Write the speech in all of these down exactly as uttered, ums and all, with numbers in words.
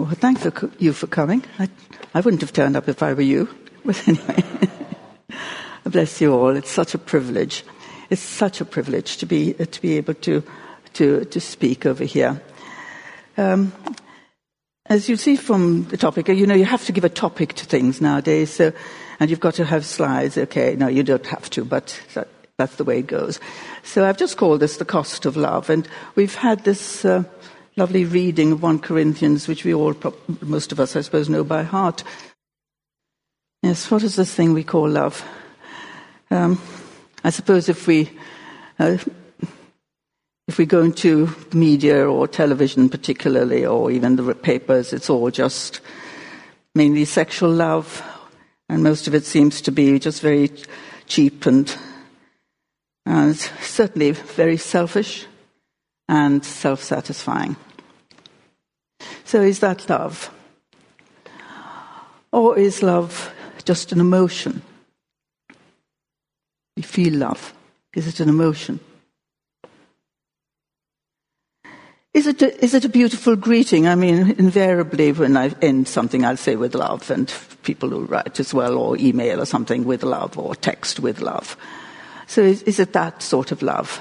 Oh, thank for, you for coming. I, I wouldn't have turned up if I were you. But anyway, bless you all. It's such a privilege. It's such a privilege to be uh, to be able to to to speak over here. Um, as you see from the topic, you know, you have to give a topic to things nowadays. So, and you've got to have slides. Okay, no, you don't have to, but that, that's the way it goes. So I've just called this the cost of love, and we've had this. Uh, Lovely reading of First Corinthians, which we all, most of us, I suppose, know by heart. Yes, what is this thing we call love? Um, I suppose if we, uh, if we go into media or television particularly, or even the papers, it's all just mainly sexual love, and most of it seems to be just very cheap and, and certainly very selfish and self-satisfying. So is that love? Or is love just an emotion? We feel love. Is it an emotion? Is it a, is it a beautiful greeting? I mean, invariably when I end something, I'll say with love, and people will write as well, or email or something with love, or text with love. So is, is it that sort of love?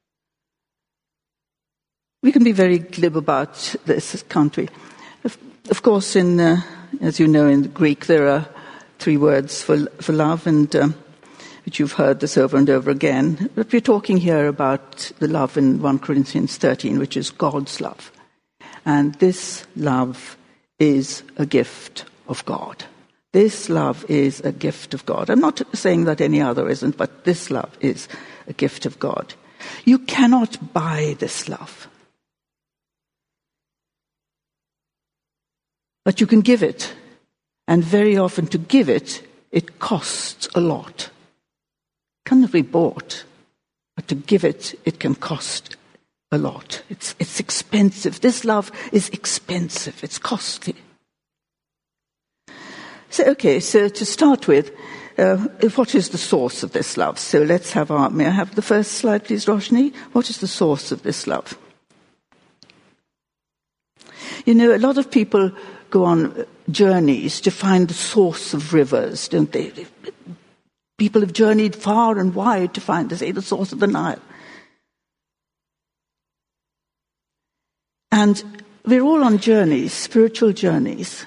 We can be very glib about this, can't we? Of, of course, in uh, as you know, in Greek there are three words for for love, and um, which you've heard this over and over again. But we're talking here about the love in First Corinthians thirteen, which is God's love, and this love is a gift of God. This love is a gift of God. I'm not saying that any other isn't, but this love is a gift of God. You cannot buy this love. But you can give it, and very often to give it, it costs a lot. It cannot be bought, but to give it, it can cost a lot. It's, it's expensive. This love is expensive. It's costly. So, okay, so to start with, uh, what is the source of this love? So let's have our, may I have the first slide, please, Roshni? What is the source of this love? You know, a lot of people go on journeys to find the source of rivers, don't they? People have journeyed far and wide to find, to say, the source of the Nile. And we're all on journeys, spiritual journeys.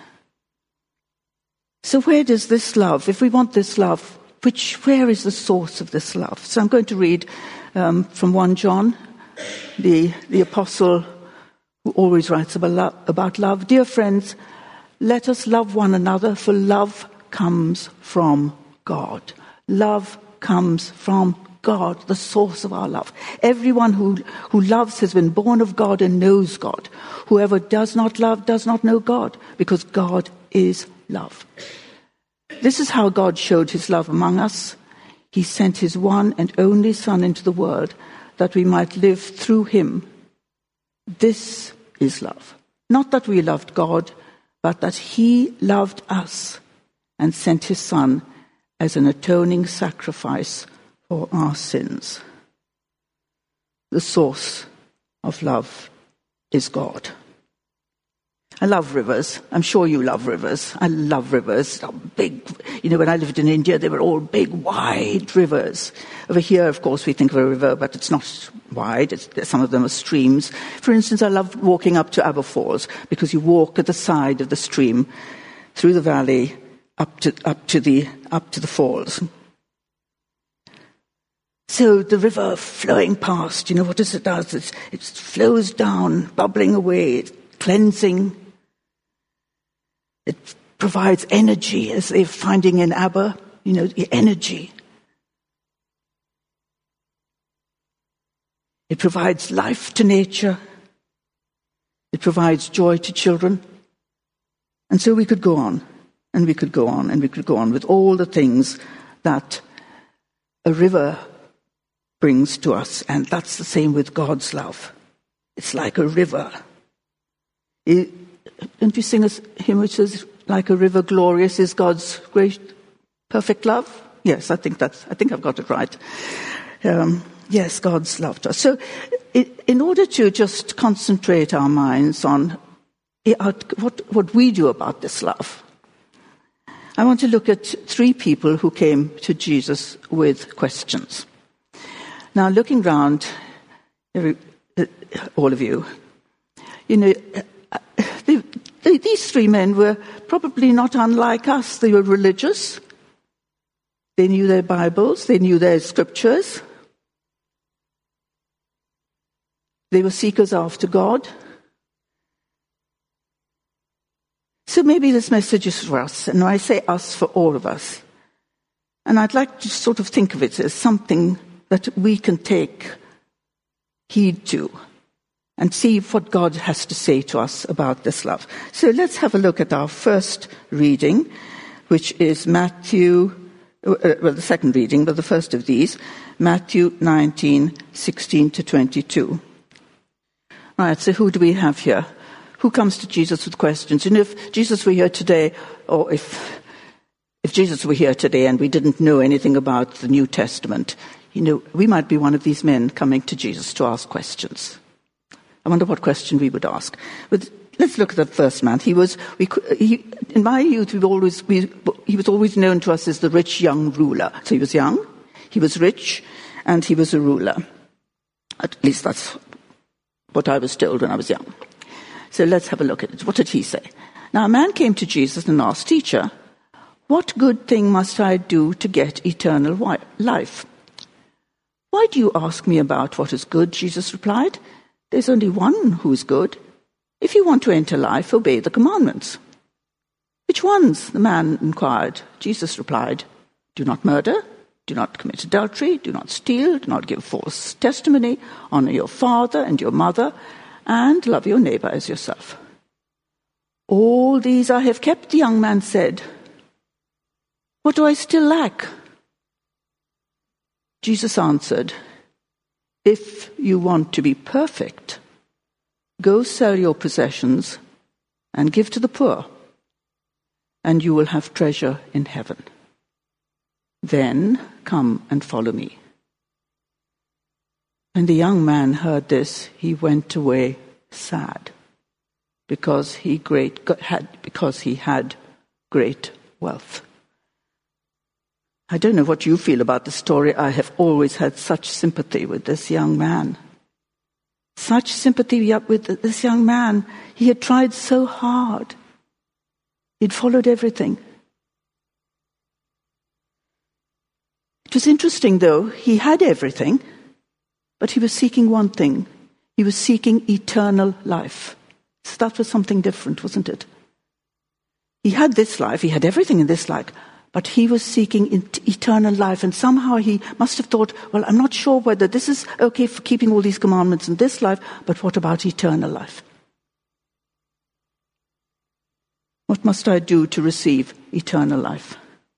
So where does this love, if we want this love, which, where is the source of this love? So I'm going to read um, from First John, the, the apostle who always writes about love, about love. Dear friends, let us love one another, for love comes from God. Love comes from God, the source of our love. Everyone who, who loves has been born of God and knows God. Whoever does not love does not know God, because God is love. This is how God showed his love among us. He sent his one and only Son into the world that we might live through him. This is love. Not that we loved God, but that he loved us and sent his Son as an atoning sacrifice for our sins. The source of love is God. I love rivers. I'm sure you love rivers. I love rivers. Big, you know, when I lived in India, they were all big, wide rivers. Over here, of course, we think of a river, but it's not wide. It's, some of them are streams. For instance, I love walking up to Aber Falls, because you walk at the side of the stream, through the valley, up to up to the up to the falls. So the river flowing past, you know, what does it do? It's, it flows down, bubbling away, cleansing. It provides energy, as they're finding in Aber, you know, the energy. It provides life to nature. It provides joy to children. And so we could go on, and we could go on, and we could go on with all the things that a river brings to us. And that's the same with God's love. It's like a river. It, don't you sing a hymn which says, like a river glorious is God's great, perfect love? Yes, I think that's, I think I've got it right. Um, yes, God's love to us. So it, in order to just concentrate our minds on what, what we do about this love. I want to look at three people who came to Jesus with questions. Now, looking round, every, uh, all of you, you know, uh, they, they, these three men were probably not unlike us. They were religious. They knew their Bibles. They knew their scriptures. They were seekers after God. So maybe this message is for us, and I say us for all of us. And I'd like to sort of think of it as something that we can take heed to and see what God has to say to us about this love. So let's have a look at our first reading, which is Matthew, uh, well, the second reading, but the first of these, Matthew nineteen, sixteen to twenty-two. Right, so who do we have here? Who comes to Jesus with questions? And if Jesus were here today, or if if Jesus were here today and we didn't know anything about the New Testament, you know, we might be one of these men coming to Jesus to ask questions. I wonder what question we would ask. But let's look at the first man. He was, we, he, in my youth, we've always, we, he was always known to us as the rich young ruler. So he was young, he was rich, and he was a ruler. At least that's what I was told when I was young. So let's have a look at it. What did he say? Now, a man came to Jesus and asked, "Teacher, what good thing must I do to get eternal life?" "Why do you ask me about what is good?" Jesus replied. "There's only one who is good. If you want to enter life, obey the commandments." "Which ones?" the man inquired. Jesus replied, "Do not murder, do not commit adultery, do not steal, do not give false testimony, honor your father and your mother, and love your neighbor as yourself." "All these I have kept," the young man said. "What do I still lack?" Jesus answered, "If you want to be perfect, go sell your possessions and give to the poor, and you will have treasure in heaven. Then come and follow me." When the young man heard this, he went away sad, because he great had because he had great wealth. I don't know what you feel about the story. I have always had such sympathy with this young man. Such sympathy with this young man. He had tried so hard. He'd followed everything. It was interesting, though. He had everything, but he was seeking one thing. He was seeking eternal life. So that was something different, wasn't it? He had this life. He had everything in this life. But he was seeking eternal life, and somehow he must have thought, well, I'm not sure whether this is okay for keeping all these commandments in this life, but what about eternal life? What must I do to receive eternal life?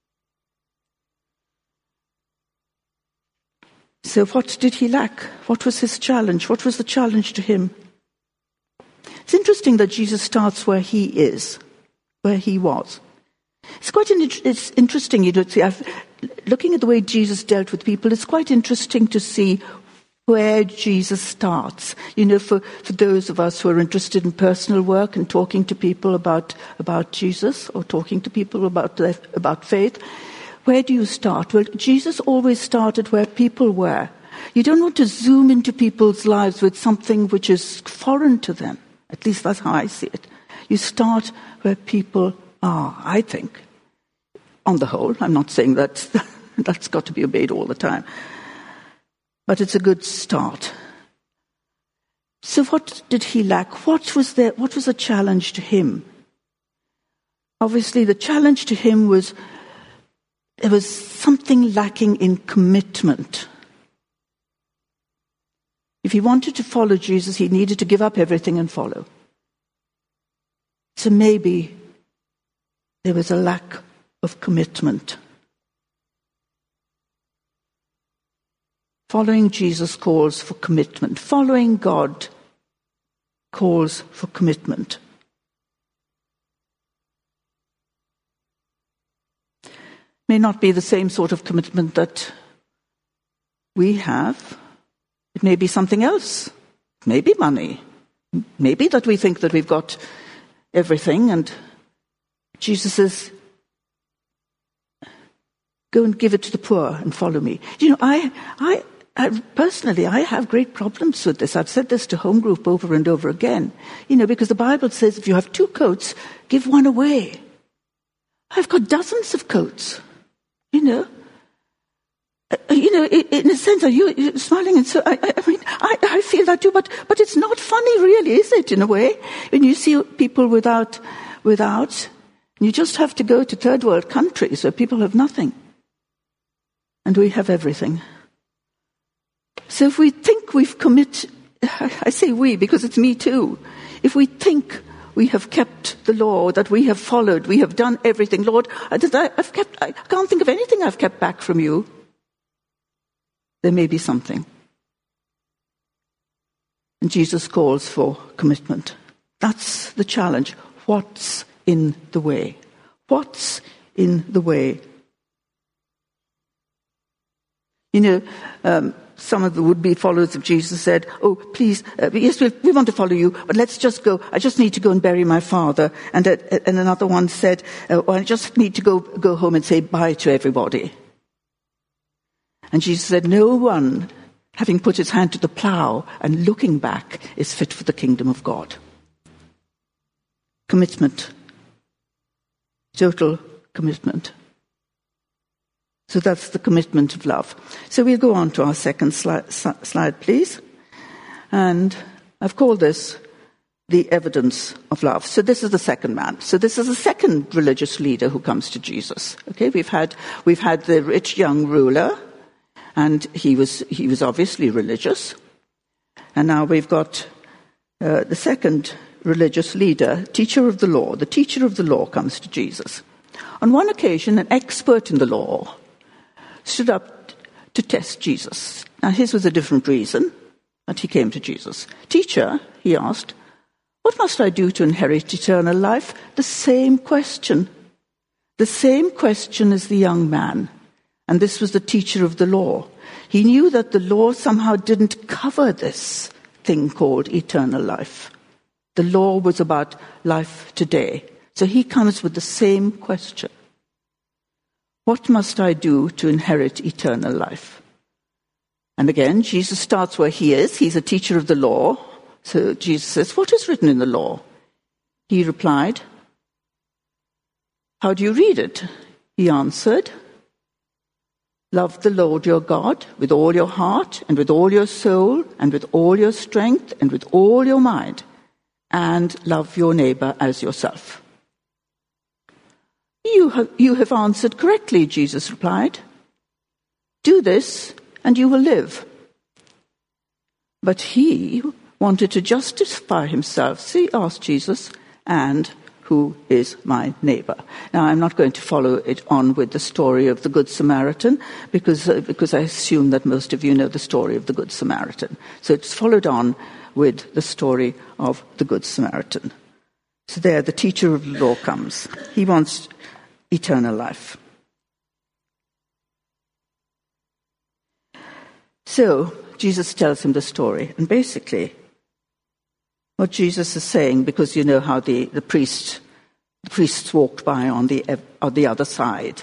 So what did he lack? What was his challenge? What was the challenge to him? It's interesting that Jesus starts where he is, where he was. It's quite an, it's interesting, you know, see, I've, looking at the way Jesus dealt with people, it's quite interesting to see where Jesus starts. You know, for, for those of us who are interested in personal work and talking to people about, about Jesus, or talking to people about, their, about faith, where do you start? Well, Jesus always started where people were. You don't want to zoom into people's lives with something which is foreign to them. At least that's how I see it. You start where people are, I think. On the whole, I'm not saying that that's got to be obeyed all the time. But it's a good start. So what did he lack? What was there, what was the challenge to him? Obviously, the challenge to him was there was something lacking in commitment. If he wanted to follow Jesus, he needed to give up everything and follow. So maybe there was a lack of commitment. Following Jesus calls for commitment. Following God calls for commitment. May not be the same sort of commitment that we have. It may be something else. It may be money. Maybe that we think that we've got everything, and Jesus says, go and give it to the poor and follow me. You know, I, I, I personally, I have great problems with this. I've said this to home group over and over again. You know, because the Bible says if you have two coats, give one away. I've got dozens of coats, you know. Uh, you know, in a sense, are you you're smiling? And so, I, I mean, I, I feel that too, but, but it's not funny really, is it, in a way? When you see people without, without, you just have to go to third world countries where people have nothing. And we have everything. So if we think we've committed, I say we because it's me too, if we think we have kept the law, that we have followed, we have done everything, Lord, I've kept, I can't think of anything I've kept back from you, there may be something. And Jesus calls for commitment. That's the challenge. What's in the way? What's in the way? You know, um, some of the would-be followers of Jesus said, oh, please, uh, yes, we, we want to follow you, but let's just go. I just need to go and bury my father. And, uh, and another one said, uh, well, I just need to go, go home and say bye to everybody. And Jesus said, no one, having put his hand to the plough and looking back, is fit for the kingdom of God. Commitment. Total commitment. So that's the commitment of love. So we'll go on to our second slide, slide, please. And I've called this the evidence of love. So this is the second man. So this is the second religious leader who comes to Jesus. Okay, we've had we've had the rich young ruler, and he was he was obviously religious. And now we've got uh, the second religious leader, teacher of the law. The teacher of the law comes to Jesus. On one occasion, an expert in the law stood up to test Jesus. Now, his was a different reason, but he came to Jesus. Teacher, he asked, what must I do to inherit eternal life? The same question. The same question as the young man. And this was the teacher of the law. He knew that the law somehow didn't cover this thing called eternal life. The law was about life today. So he comes with the same question. What must I do to inherit eternal life? And again, Jesus starts where he is. He's a teacher of the law. So Jesus says, what is written in the law? He replied, how do you read it? He answered, love the Lord your God with all your heart and with all your soul and with all your strength and with all your mind, and love your neighbor as yourself. You have, you have answered correctly, Jesus replied. Do this and you will live. But he wanted to justify himself. So he asked Jesus, and who is my neighbor? Now, I'm not going to follow it on with the story of the Good Samaritan, because, uh, because I assume that most of you know the story of the Good Samaritan. So it's followed on with the story of the Good Samaritan. So there, the teacher of the law comes. He wants eternal life. So Jesus tells him the story, and basically what Jesus is saying, because you know how the, the priest the priests walked by on the on the other side,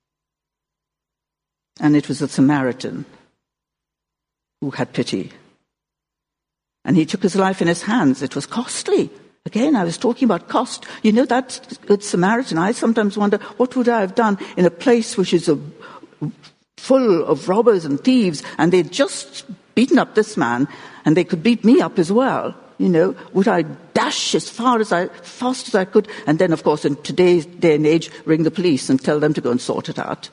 and it was a Samaritan who had pity, and he took his life in his hands. It was costly. Again, I was talking about cost. You know, that Good Samaritan, I sometimes wonder, what would I have done in a place which is a, full of robbers and thieves, and they'd just beaten up this man, and they could beat me up as well. You know, would I dash as far as I, fast as I could, and then, of course, in today's day and age, ring the police and tell them to go and sort it out?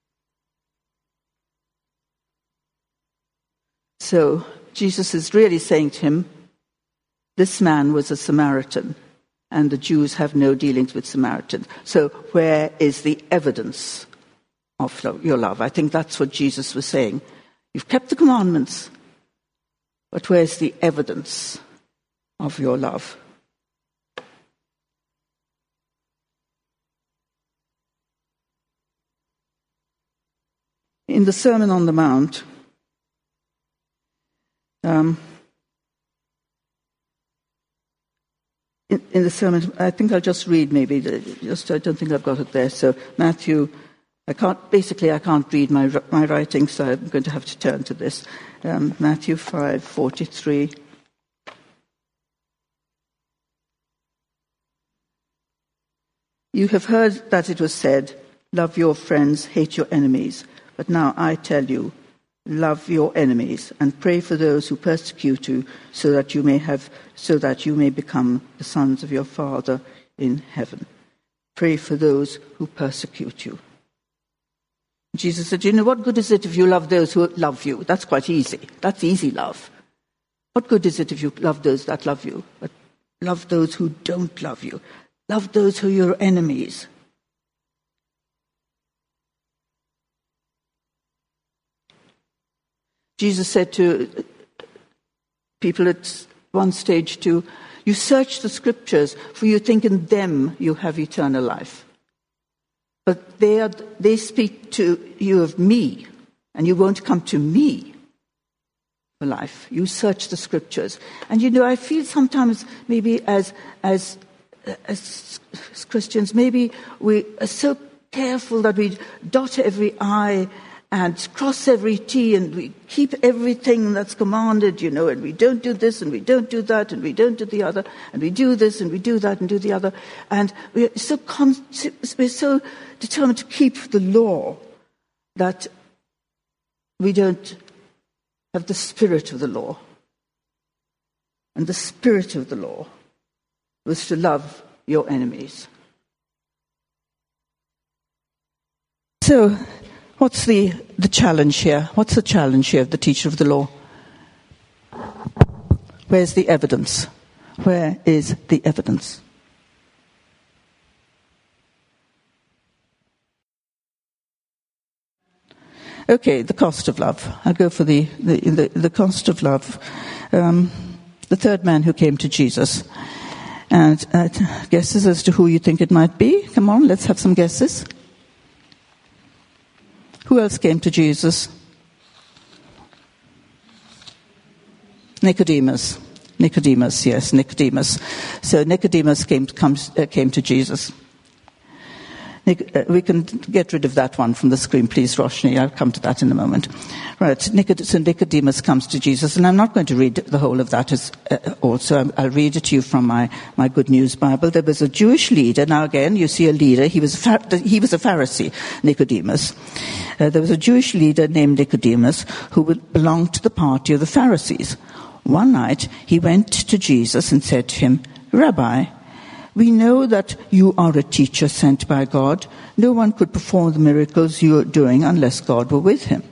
So Jesus is really saying to him, this man was a Samaritan, and the Jews have no dealings with Samaritans. So where is the evidence of your love? I think that's what Jesus was saying. You've kept the commandments, but where's the evidence of your love? In the Sermon on the Mount, um, in, in the sermon, I think I'll just read maybe, the, just I don't think I've got it there. So Matthew, I can't, basically I can't read my my writing, so I'm going to have to turn to this. Um, Matthew five forty-three. You have heard that it was said, love your friends, hate your enemies. But now I tell you, love your enemies and pray for those who persecute you, so that you may have, so that you may become the sons of your Father in heaven. Pray for those who persecute you. Jesus said, you know, what good is it if you love those who love you? That's quite easy. That's easy love. What good is it if you love those that love you? But love those who don't love you. Love those who are your enemies. Jesus said to people at one stage too, you search the scriptures, for you think in them you have eternal life. But they, are, they speak to you of me, and you won't come to me for life. You search the scriptures. And you know, I feel sometimes maybe as as as, as Christians, maybe we are so careful that we dot every I and cross every T, and we keep everything that's commanded, you know, and we don't do this, and we don't do that, and we don't do the other, and we do this, and we do that, and do the other. And we're so, con- we're so determined to keep the law that we don't have the spirit of the law. And the spirit of the law was to love your enemies. So, what's the, the challenge here? What's the challenge here of the teacher of the law? Where's the evidence? Where is the evidence? Okay, the cost of love. I'll go for the, the, the, the cost of love. Um, the third man who came to Jesus. And uh, guesses as to who you think it might be? Come on, let's have some guesses. Who else came to Jesus? Nicodemus. Nicodemus, yes, Nicodemus. So Nicodemus came, comes, uh, came to Jesus. Nic- uh, we can get rid of that one from the screen, please, Roshni. I'll come to that in a moment. Right, Nicod- so Nicodemus comes to Jesus, and I'm not going to read the whole of that as, uh, also. I'll read it to you from my, my Good News Bible. There was a Jewish leader. Now again, you see a leader. He was a, Phar- he was a Pharisee, Nicodemus. Uh, there was a Jewish leader named Nicodemus who belonged to the party of the Pharisees. One night, he went to Jesus and said to him, Rabbi, we know that you are a teacher sent by God. No one could perform the miracles you are doing unless God were with him.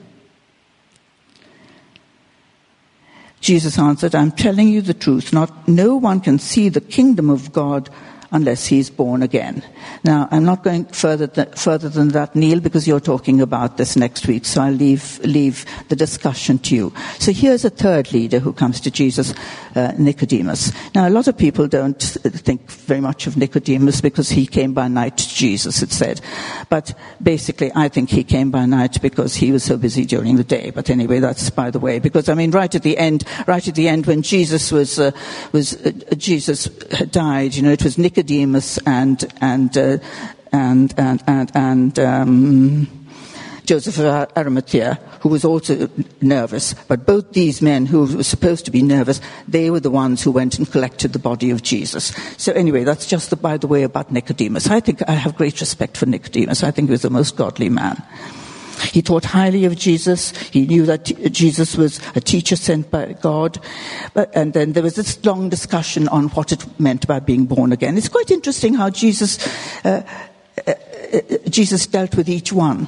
Jesus answered, I'm telling you the truth. Not, no one can see the kingdom of God unless he is born again. Now, I'm not going further th- further than that, Neil, because you're talking about this next week, so I'll leave leave the discussion to you. So here's a third leader who comes to Jesus, uh, Nicodemus. Now, a lot of people don't think very much of Nicodemus because he came by night to Jesus, it said. But basically, I think he came by night because he was so busy during the day. But anyway, that's by the way, because, I mean, right at the end, right at the end when Jesus was, uh, was uh, Jesus died, you know, it was Nicodemus Nicodemus and and uh, and and and, and um, Joseph of Arimathea, who was also nervous. But both these men, who were supposed to be nervous, they were the ones who went and collected the body of Jesus. So anyway, that's just the, by the way about Nicodemus. I think I have great respect for Nicodemus. I think he was the most godly man. He thought highly of Jesus. He knew that t- Jesus was a teacher sent by God. But, and then there was this long discussion on what it meant by being born again. It's quite interesting how Jesus, uh, uh, uh, Jesus dealt with each one.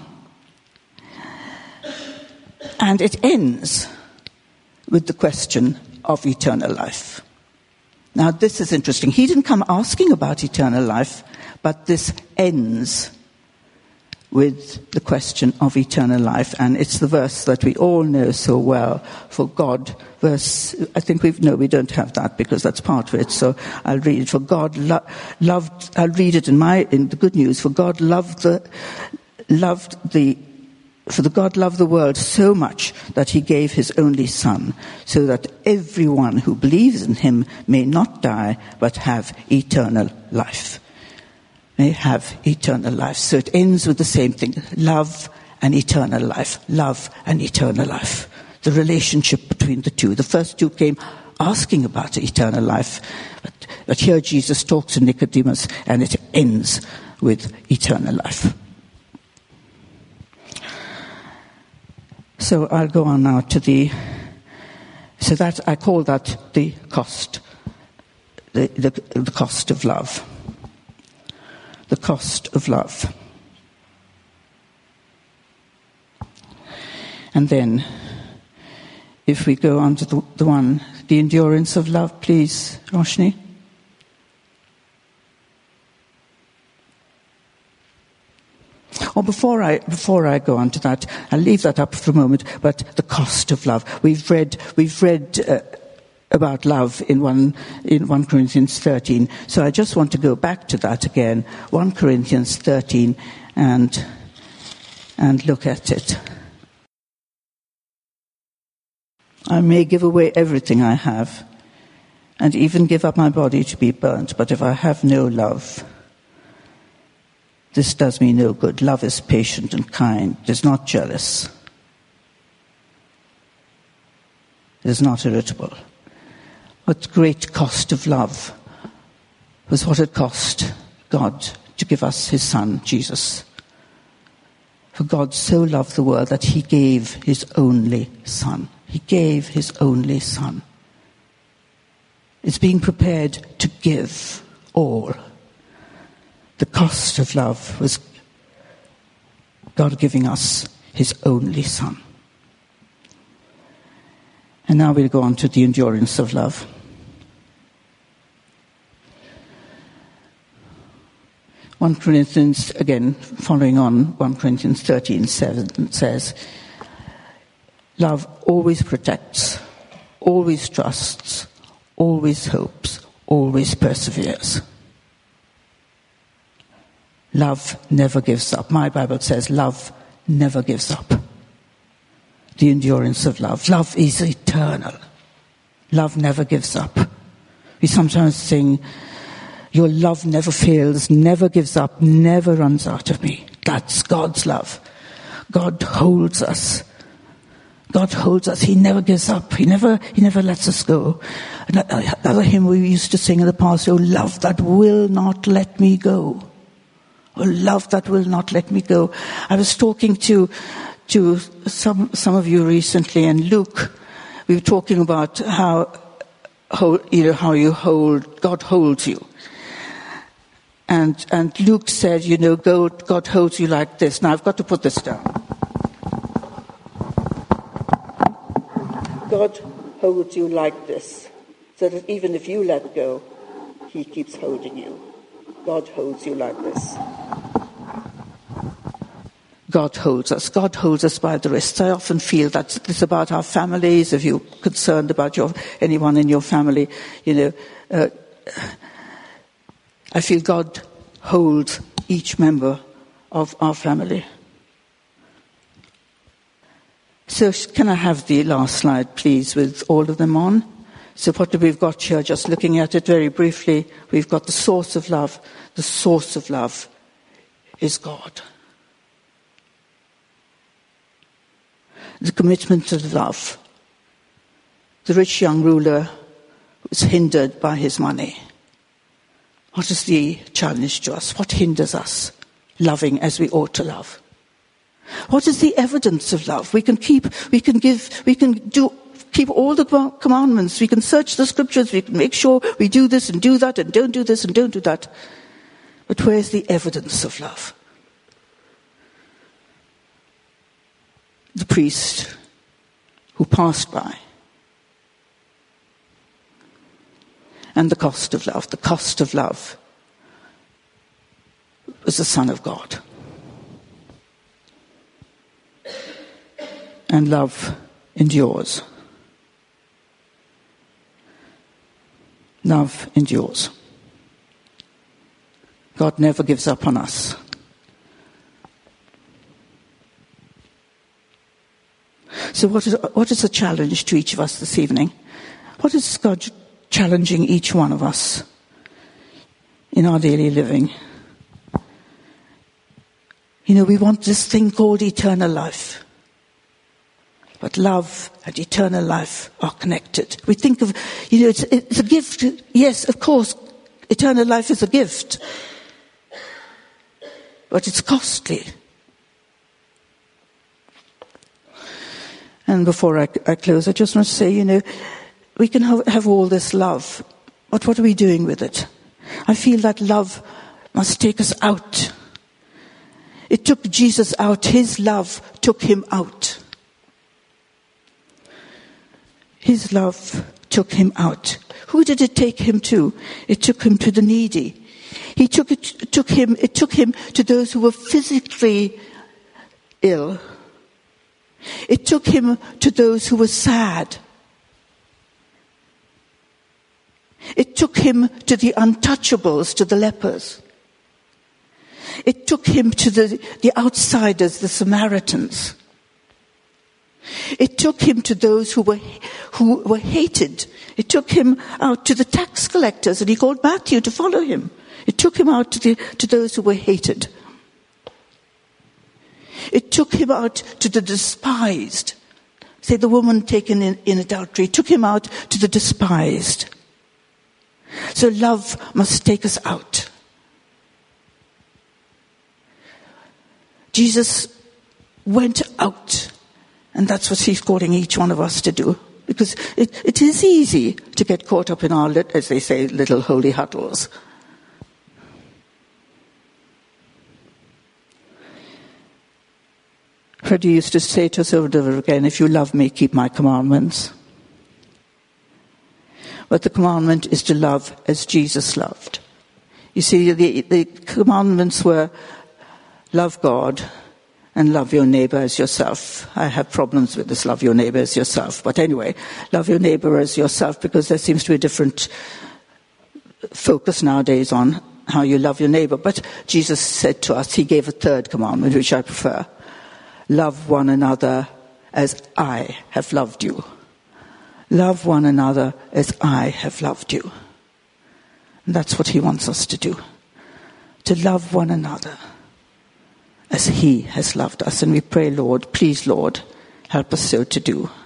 And it ends with the question of eternal life. Now, this is interesting. He didn't come asking about eternal life, but this ends with the question of eternal life. And it's the verse that we all know so well. For God, verse, I think we've, no, we don't have that because that's part of it. So I'll read it. For God lo- loved, I'll read it in my, in the Good News. For God loved the, loved the, For the God loved the world so much that he gave his only Son, so that everyone who believes in him may not die, but have eternal life. May have eternal life. So it ends with the same thing. Love and eternal life. Love and eternal life. The relationship between the two. The first two came asking about eternal life. But, but here Jesus talks to Nicodemus, and it ends with eternal life. So I'll go on now to the, so that I call that the cost, the, the, the cost of love. The cost of love. And then, if we go on to the, the one, the endurance of love, please, Roshni. Or before I before I go on to that, I'll leave that up for a moment. But the cost of love. We've read we've read uh, about love in one in First Corinthians thirteen. So I just want to go back to that again, First Corinthians thirteen, and and look at it. I may give away everything I have, and even give up my body to be burnt. But if I have no love, this does me no good. Love is patient and kind. It is not jealous. It is not irritable. What great cost of love was what it cost God to give us his Son, Jesus. For God so loved the world that he gave his only Son. He gave his only Son. It's being prepared to give all. The cost of love was God giving us his only Son. And now we'll go on to the endurance of love. First Corinthians, again, following on First Corinthians thirteen seven says, love always protects, always trusts, always hopes, always perseveres. Love never gives up. My Bible says love never gives up. The endurance of love. Love is eternal. Love never gives up. We sometimes sing, your love never fails, never gives up, never runs out of me. That's God's love. God holds us. God holds us. He never gives up. He never, he never lets us go. Another hymn we used to sing in the past, oh, love that will not let me go. Oh, love that will not let me go. I was talking to to some some of you recently, and Luke, we were talking about how, how you know how you hold God holds you, and and Luke said, you know, God, God holds you like this. Now I've got to put this down. God holds you like this, so that even if you let go, he keeps holding you. God holds you like this. God holds us. God holds us by the wrists. I often feel that it's about our families. If you're concerned about your anyone in your family, you know, uh, I feel God holds each member of our family. So can I have the last slide, please, with all of them on? So what we've got here, just looking at it very briefly, we've got the source of love. The source of love is God. The commitment to love. The rich young ruler was hindered by his money. What is the challenge to us? What hinders us loving as we ought to love? What is the evidence of love? We can keep, we can give, we can do keep all the commandments. We can search the scriptures. We can make sure we do this and do that and don't do this and don't do that. But where's the evidence of love? The priest who passed by. And the cost of love. The cost of love was the Son of God. And love endures. Love endures. God never gives up on us. So what is, what is the challenge to each of us this evening? What is God challenging each one of us in our daily living? You know, we want this thing called eternal life. But love and eternal life are connected. We think of, you know, it's, it's a gift. Yes, of course, eternal life is a gift. But it's costly. And before I, I close, I just want to say, you know, we can have, have all this love, but what are we doing with it? I feel that love must take us out. It took Jesus out. His love took him out. His love took him out. Who did it take him to? It took him to the needy. He took it, it took him, it took him to those who were physically ill. It took him to those who were sad. It took him to the untouchables, to the lepers. It took him to the, the outsiders, the Samaritans. It took him to those who were, who were hated. It took him out to the tax collectors, and he called Matthew to follow him. It took him out to, the, to those who were hated. It took him out to the despised. Say the woman taken in, in adultery. It took him out to the despised. So love must take us out. Jesus went out, and that's what he's calling each one of us to do. Because it, it is easy to get caught up in our, as they say, little holy huddles. Freddie used to say to us over and over again, if you love me, keep my commandments. But the commandment is to love as Jesus loved. You see, the, the commandments were love God and love your neighbor as yourself. I have problems with this, love your neighbor as yourself. But anyway, love your neighbor as yourself, because there seems to be a different focus nowadays on how you love your neighbor. But Jesus said to us, he gave a third commandment, which I prefer. Love one another as I have loved you. Love one another as I have loved you. And that's what he wants us to do. To love one another as he has loved us. And we pray, Lord, please, Lord, help us so to do.